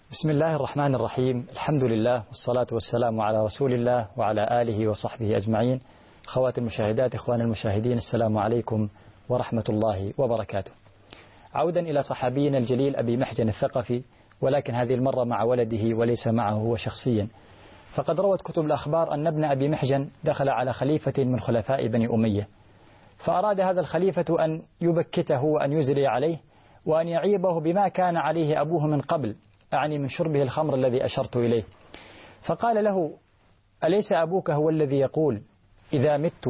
بسم الله الرحمن الرحيم. الحمد لله والصلاة والسلام على رسول الله وعلى آله وصحبه أجمعين. أخوات المشاهدات، إخوان المشاهدين، السلام عليكم ورحمة الله وبركاته. عودا إلى صحابينا الجليل أبي محجن الثقفي، ولكن هذه المرة مع ولده وليس معه هو شخصيا. فقد روت كتب الأخبار أن ابن أبي محجن دخل على خليفة من خلفاء بني أمية، فأراد هذا الخليفة أن يبكته وأن يزري عليه وأن يعيبه بما كان عليه أبوه من قبل، أعني من شربه الخمر الذي أشرت إليه. فقال له: أليس أبوك هو الذي يقول إذا مت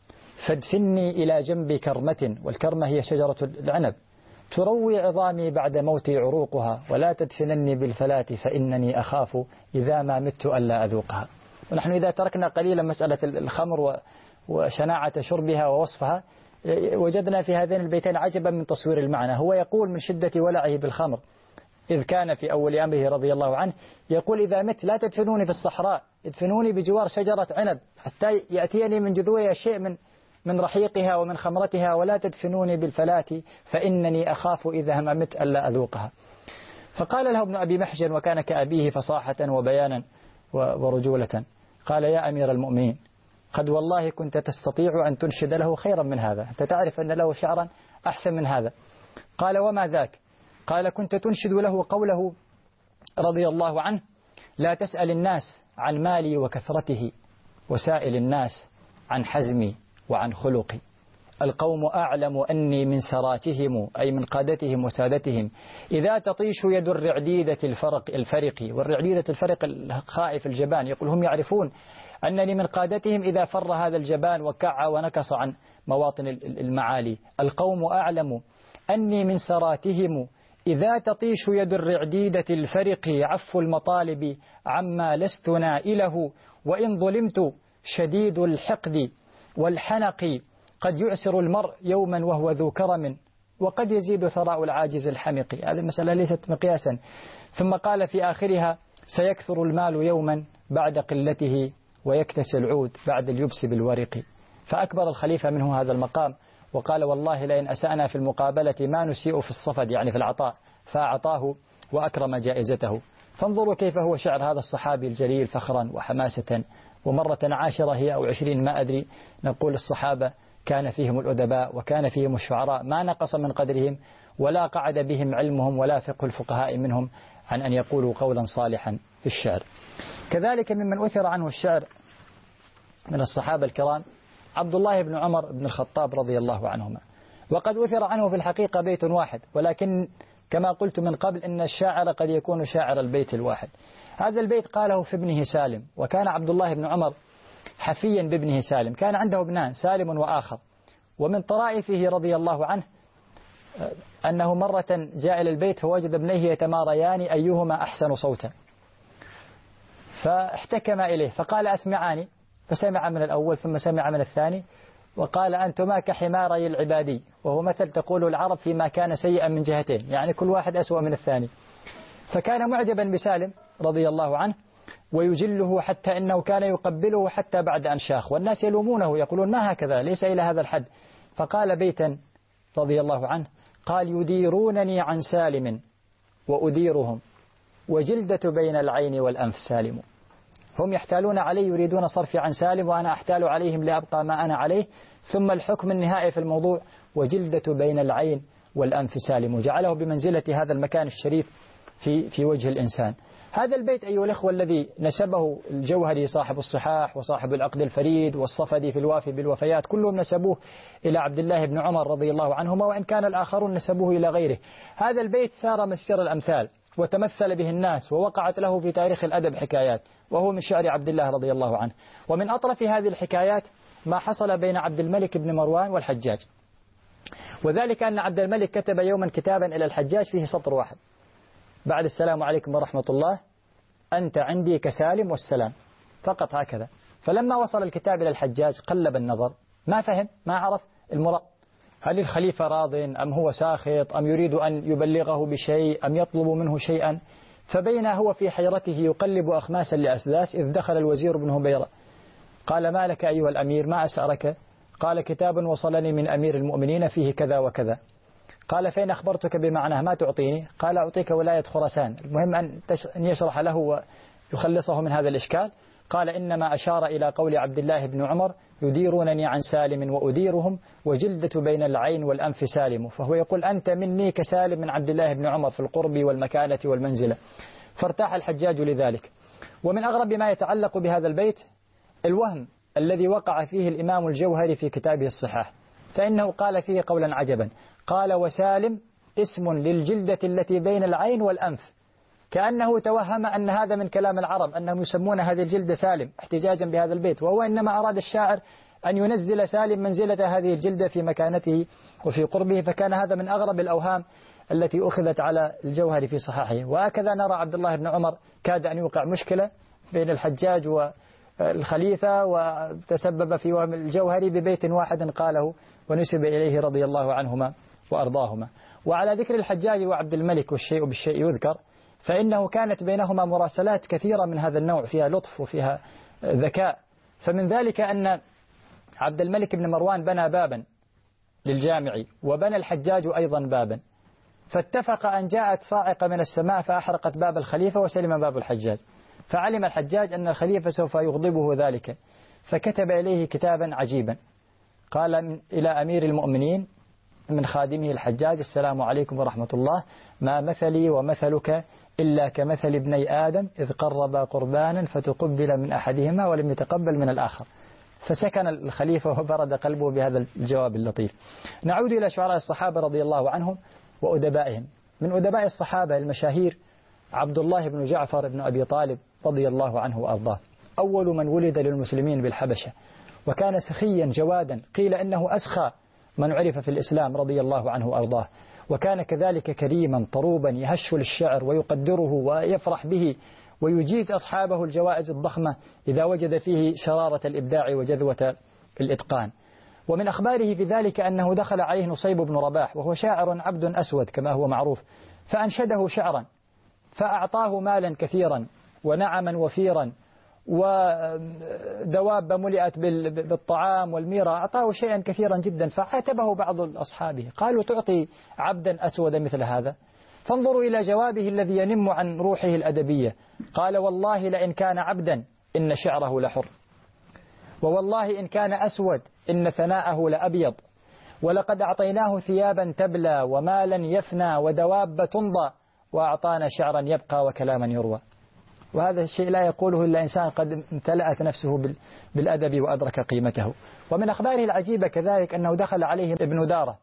فادفني إلى جنب كرمة، والكرمة هي شجرة العنب، تروي عظامي بعد موتي عروقها، ولا تدفنني بالفلاة فإنني أخاف إذا ما مت ألا أذوقها. ونحن إذا تركنا قليلا مسألة الخمر وشناعة شربها ووصفها، وجدنا في هذين البيتين عجبا من تصوير المعنى. هو يقول من شدة ولعه بالخمر إذ كان في أول أمره رضي الله عنه يقول: إذا مت لا تدفنوني في الصحراء، ادفنوني بجوار شجرة عنب حتى يأتيني من جذوعها شيء من رحيقها ومن خمرتها، ولا تدفنوني بالفلاة فإنني أخاف إذا ما مت ألا أذوقها. فقال له ابن أبي محجن، وكان كأبيه فصاحة وبيانا ورجولة، قال: يا أمير المؤمنين، قد والله كنت تستطيع أن تنشد له خيرا من هذا، أنت تعرف أن له شعرا أحسن من هذا. قال: وما ذاك؟ قال: كنت تنشد له قوله رضي الله عنه: لا تسأل الناس عن مالي وكثرته، وسائل الناس عن حزمي وعن خلقي. القوم أعلم أني من سراتهم، أي من قادتهم وسادتهم، إذا تطيش يد الرعديدة الفرق، والرعديدة الفرق الخائف الجبان، يقول هم يعرفون أنني من قادتهم إذا فر هذا الجبان وكع ونكص عن مواطن المعالي. القوم أعلم أني من سراتهم إذا تطيش يد الرعديدة الفرق، عف المطالب عما لست نائله، وإن ظلمت شديد الحقد والحنق، قد يعسر المرء يوما وهو ذو كرم، وقد يزيد ثراء العاجز الحمق. هذه المسألة ليست مقياسا. ثم قال في آخرها: سيكثر المال يوما بعد قلته، ويكتسي العود بعد اليبس بالورق. فأكبر الخليفة منه هذا المقام، وقال: والله لئن أسأنا في المقابلة ما نسيء في الصفد، يعني في العطاء، فأعطاه وأكرم جائزته. فانظروا كيف هو شعر هذا الصحابي الجليل فخرا وحماسة. ومرة 10 هي أو 20 ما أدري، نقول الصحابة كان فيهم الأدباء وكان فيهم الشعراء، ما نقص من قدرهم ولا قعد بهم علمهم ولا فقه الفقهاء منهم عن أن يقولوا قولا صالحا في الشعر. كذلك ممن أثر عنه الشعر من الصحابة الكرام عبد الله بن عمر بن الخطاب رضي الله عنهما. وقد أثر عنه في الحقيقة بيت واحد، ولكن كما قلت من قبل إن الشاعر قد يكون شاعر البيت الواحد. هذا البيت قاله في ابنه سالم، وكان عبد الله بن عمر حفيا بابنه سالم، كان عنده ابنان سالم وآخر. ومن طرائفه رضي الله عنه أنه مرة جاء إلى البيت فوجد ابنيه يتماريان أيهما أحسن صوتا، فاحتكم إليه فقال: أسمعاني. فسمع من الأول ثم سمع من الثاني، وقال: أنتما كحماري العبادي، وهو مثل تقول العرب فيما كان سيئا من جهتين، يعني كل واحد أسوأ من الثاني. فكان معجبا بسالم رضي الله عنه ويجله، حتى إنه كان يقبله حتى بعد أن شاخ، والناس يلومونه يقولون: ما هكذا، ليس إلى هذا الحد. فقال بيتا رضي الله عنه، قال: يديرونني عن سالم وأديرهم، وجلدة بين العين والأنف سالم. هم يحتالون علي يريدون صرفي عن سالم، وأنا أحتال عليهم لأبقى ما أنا عليه. ثم الحكم النهائي في الموضوع: وجلدة بين العين والأنف سالم. جعله بمنزلة هذا المكان الشريف في وجه الإنسان. هذا البيت أيها الأخوة الذي نسبه الجوهري صاحب الصحاح وصاحب العقد الفريد والصفدي في الوافي بالوفيات، كلهم نسبوه إلى عبد الله بن عمر رضي الله عنهما، وإن كان الآخرون نسبوه إلى غيره. هذا البيت سار مسير الأمثال وتمثل به الناس، ووقعت له في تاريخ الأدب حكايات، وهو من شعر عبد الله رضي الله عنه. ومن أطرف هذه الحكايات ما حصل بين عبد الملك بن مروان والحجاج، وذلك أن عبد الملك كتب يوما كتابا إلى الحجاج فيه سطر واحد: بعد السلام عليكم ورحمة الله، أنت عندي كسالم والسلام، فقط هكذا. فلما وصل الكتاب إلى الحجاج قلب النظر، ما فهم، ما عرف المراد، هل الخليفة راض أم هو ساخط أم يريد أن يبلغه بشيء أم يطلب منه شيئا. فبين هو في حيرته يقلب أخماسا لأسداس إذ دخل الوزير بن هبيرة. قال: ما لك أيها الأمير، ما أسأرك؟ قال: كتاب وصلني من أمير المؤمنين فيه كذا وكذا. قال فإن أخبرتك بمعناه ما تعطيني؟ قال أعطيك ولاية خراسان. المهم أن يشرح له ويخلصه من هذا الإشكال. قال إنما أشار إلى قول عبد الله بن عمر يديرونني عن سالم وأديرهم وجلدة بين العين والأنف سالم، فهو يقول أنت مني كسالم من عبد الله بن عمر في القرب والمكانة والمنزلة. فارتاح الحجاج لذلك. ومن أغرب ما يتعلق بهذا البيت الوهم الذي وقع فيه الإمام الجوهري في كتابه الصحاح، فإنه قال فيه قولا عجبا، قال وسالم اسم للجلدة التي بين العين والأنف، كأنه توهم أن هذا من كلام العرب أنهم يسمون هذه الجلدة سالم احتجاجا بهذا البيت، وهو إنما أراد الشاعر أن ينزل سالم منزلة هذه الجلدة في مكانته وفي قربه، فكان هذا من أغرب الأوهام التي أخذت على الجوهري في صحاحه. وهكذا نرى عبد الله بن عمر كاد أن يوقع مشكلة بين الحجاج والخليفة، وتسبب في وهم الجوهري ببيت واحد قاله ونسب إليه رضي الله عنهما وأرضاهما. وعلى ذكر الحجاج وعبد الملك والشيء بالشيء يذكر، فإنه كانت بينهما مراسلات كثيرة من هذا النوع فيها لطف وفيها ذكاء. فمن ذلك أن عبد الملك بن مروان بنى بابا للجامع، وبنى الحجاج أيضا بابا، فاتفق أن جاءت صاعقة من السماء فأحرقت باب الخليفة وسلم باب الحجاج، فعلم الحجاج أن الخليفة سوف يغضبه ذلك، فكتب إليه كتابا عجيبا، قال إلى أمير المؤمنين من خادمه الحجاج السلام عليكم ورحمة الله، ما مثلي ومثلك إلا كمثل ابني آدم إذ قربا قربانا فتقبل من أحدهما ولم يتقبل من الآخر. فسكن الخليفة وبرد قلبه بهذا الجواب اللطيف. نعود إلى شعراء الصحابة رضي الله عنهم وأدبائهم. من أدباء الصحابة المشاهير عبد الله بن جعفر بن أبي طالب رضي الله عنه وأرضاه، أول من ولد للمسلمين بالحبشة، وكان سخيا جوادا، قيل إنه أسخى من عرف في الإسلام رضي الله عنه وأرضاه، وكان كذلك كريما طروبا يهش للشعر ويقدره ويفرح به، ويجيز أصحابه الجوائز الضخمة إذا وجد فيه شرارة الإبداع وجذوة الإتقان. ومن أخباره في ذلك أنه دخل عليه نصيب بن رباح وهو شاعر عبد أسود كما هو معروف، فأنشده شعرا فأعطاه مالا كثيرا ونعما وفيرا ودواب ملئت بالطعام والميرة، أعطاه شيئا كثيرا جدا. فعاتبه بعض أصحابه قالوا تعطي عبدا أسود مثل هذا؟ فانظروا إلى جوابه الذي ينم عن روحه الأدبية، قال والله لئن كان عبدا إن شعره لحر، ووالله إن كان أسود إن ثناءه لأبيض، ولقد أعطيناه ثيابا تبلى ومالا يفنى ودواب تمضى، وأعطانا شعرا يبقى وكلاما يروى. وهذا الشيء لا يقوله إلا إنسان قد امتلأت نفسه بالأدب وأدرك قيمته. ومن أخباره العجيبة كذلك أنه دخل عليه ابن دارة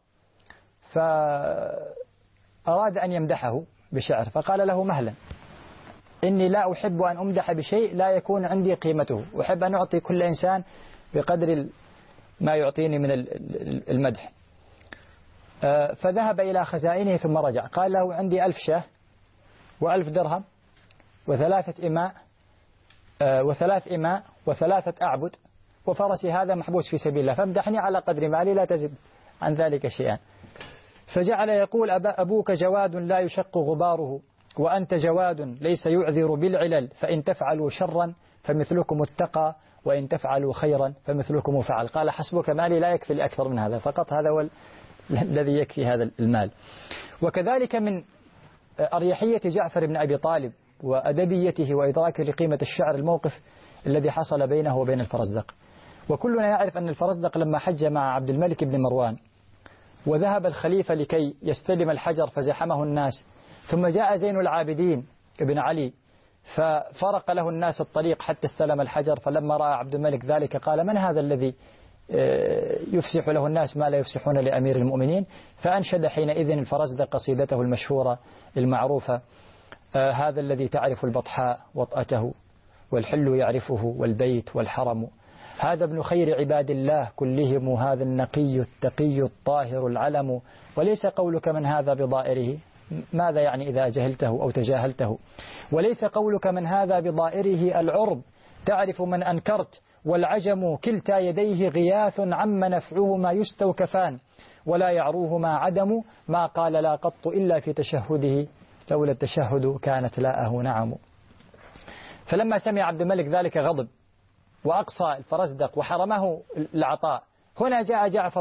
فأراد أن يمدحه بشعر، فقال له مهلا، إني لا أحب أن أمدح بشيء لا يكون عندي قيمته، أحب أن أعطي كل إنسان بقدر ما يعطيني من المدح. فذهب إلى خزائنه ثم رجع، قال له عندي 1000 شاه و1000 درهم و3 إماء و3 إماء و3 أعبد وفرسي هذا محبوس في سبيل الله، فامدحني على قدر مالي لا تزد عن ذلك شيئا. فجعل يقول أبوك جواد لا يشق غباره، وأنت جواد ليس يعذر بالعلل، فإن تفعلوا شرا فمثلكم اتقى، وإن تفعلوا خيرا فمثلكم فعل. قال حسبك مالي لا يكفي لأكثر من هذا، فقط هذا هو الذي يكفي هذا المال. وكذلك من أريحية جعفر بن أبي طالب وأدبيته وإدراكه لقيمة الشعر الموقف الذي حصل بينه وبين الفرزدق. وكلنا يعرف أن الفرزدق لما حج مع عبد الملك بن مروان وذهب الخليفة لكي يستلم الحجر فزحمه الناس، ثم جاء زين العابدين ابن علي ففرق له الناس الطريق حتى استلم الحجر، فلما رأى عبد الملك ذلك قال من هذا الذي يفسح له الناس ما لا يفسحون لأمير المؤمنين؟ فأنشد حينئذ الفرزدق قصيدته المشهورة المعروفة، هذا الذي تعرف البطحاء وطأته والحل يعرفه والبيت والحرم، هذا ابن خير عباد الله كلهم، هذا النقي التقي الطاهر العلم، وليس قولك من هذا بضائره، ماذا يعني إذا جهلته أو تجاهلته؟ وليس قولك من هذا بضائره العرب، تعرف من أنكرت، والعجم كلتا يديه غياث عم نفعهما يستوكفان، ولا يعروهما عدم، ما قال لا قط إلا في تشهده، لولا التشهد كانت لاءه نعم. فلما سمع عبد الملك ذلك غضب وأقصى الفرزدق وحرمه العطاء. هنا جاء جعفر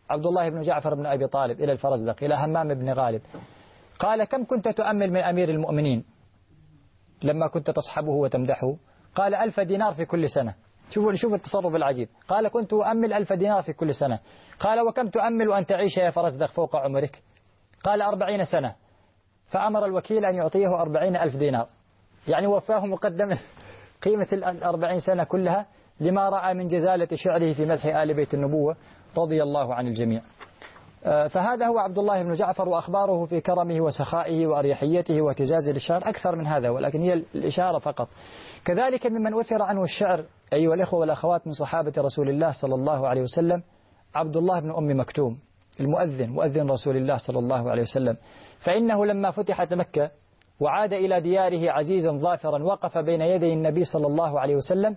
عبد الله بن جعفر بن أبي طالب إلى الفرزدق إلى همام بن غالب، قال: كم كنت تؤمل من أمير المؤمنين لما كنت تصحبه وتمدحه؟ قال: 1000 دينار في كل سنة. شوفوا التصرف العجيب. قال: كنت أؤمل 1000 دينار في كل سنة. قال: وكم تؤمل أن تعيش يا فرزدق فوق عمرك؟ قال: 40 سنة. فأمر الوكيل أن يعطيه 40,000 دينار، يعني وفاه مقدم قيمة 40 سنة كلها لما رأى من جزالة شعره في مدح آل بيت النبوة رضي الله عن الجميع. فهذا هو عبد الله بن جعفر، وأخباره في كرمه وسخائه وأريحيته واهتزازه للشعر أكثر من هذا، ولكن هي الإشارة فقط. كذلك ممن أثر عنه الشعر أيها الإخوة والأخوات من صحابة رسول الله صلى الله عليه وسلم عبد الله بن أم مكتوم المؤذن، مؤذن رسول الله صلى الله عليه وسلم، فإنه لما فتحت مكة وعاد إلى دياره عزيزا ظافرا وقف بين يدي النبي صلى الله عليه وسلم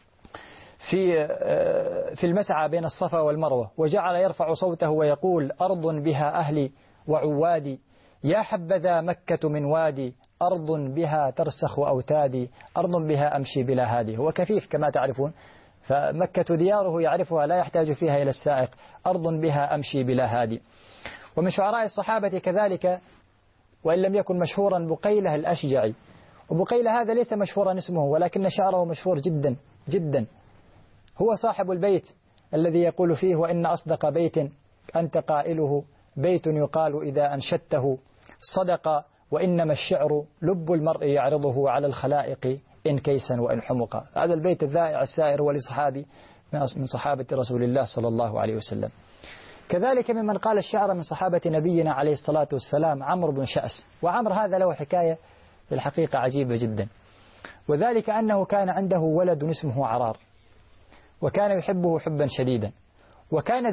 في المسعى بين الصفا والمروة، وجعل يرفع صوته ويقول: أرض بها أهلي وعوادي، يا حبذا مكة من وادي، أرض بها ترسخ أوتادي، أرض بها أمشي بلا هادي. هو كفيف كما تعرفون، فمكة دياره يعرفها لا يحتاج فيها إلى السائق، أرض بها أمشي بلا هادي. ومن شعراء الصحابة كذلك وإن لم يكن مشهورا بقيلة الأشجعي، وبقيلة هذا ليس مشهورا اسمه ولكن شعره مشهور جدا جدا. هو صاحب البيت الذي يقول فيه: وإن أصدق بيت أنت قائله، بيت يقال إذا أنشدته صدق، وإنما الشعر لب المرء يعرضه على الخلائق إن كيسا وإن حمقا. هذا البيت الذائع السائر هو لصحابي من صحابة رسول الله صلى الله عليه وسلم. كذلك ممن قال الشعر من صحابة نبينا عليه الصلاة والسلام عمرو بن شأس، وعمرو هذا له حكاية في الحقيقة عجيبة جدا، وذلك أنه كان عنده ولد اسمه عرار، وكان يحبه حبا شديدا، وكانت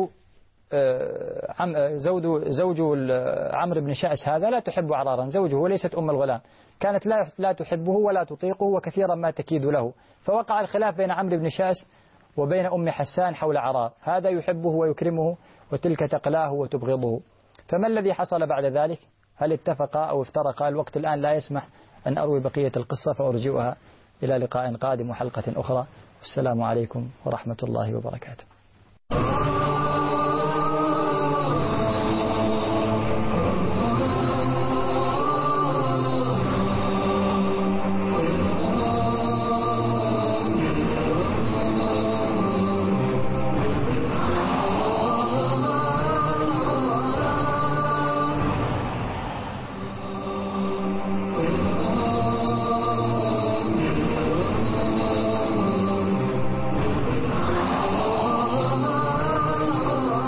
زوج عمرو بن شأس هذا لا تحب عرارا، زوجه وليست أم الغلام، كانت لا تحبه ولا تطيقه وكثيرا ما تكيد له، فوقع الخلاف بين عمرو بن شأس وبين أم حسان حول عرار، هذا يحبه ويكرمه وتلك تقلاه وتبغضه. فما الذي حصل بعد ذلك؟ هل اتفقا أو افترقا؟ الوقت الآن لا يسمح أن أروي بقية القصة، فأرجئها إلى لقاء قادم وحلقة أخرى. السلام عليكم ورحمة الله وبركاته.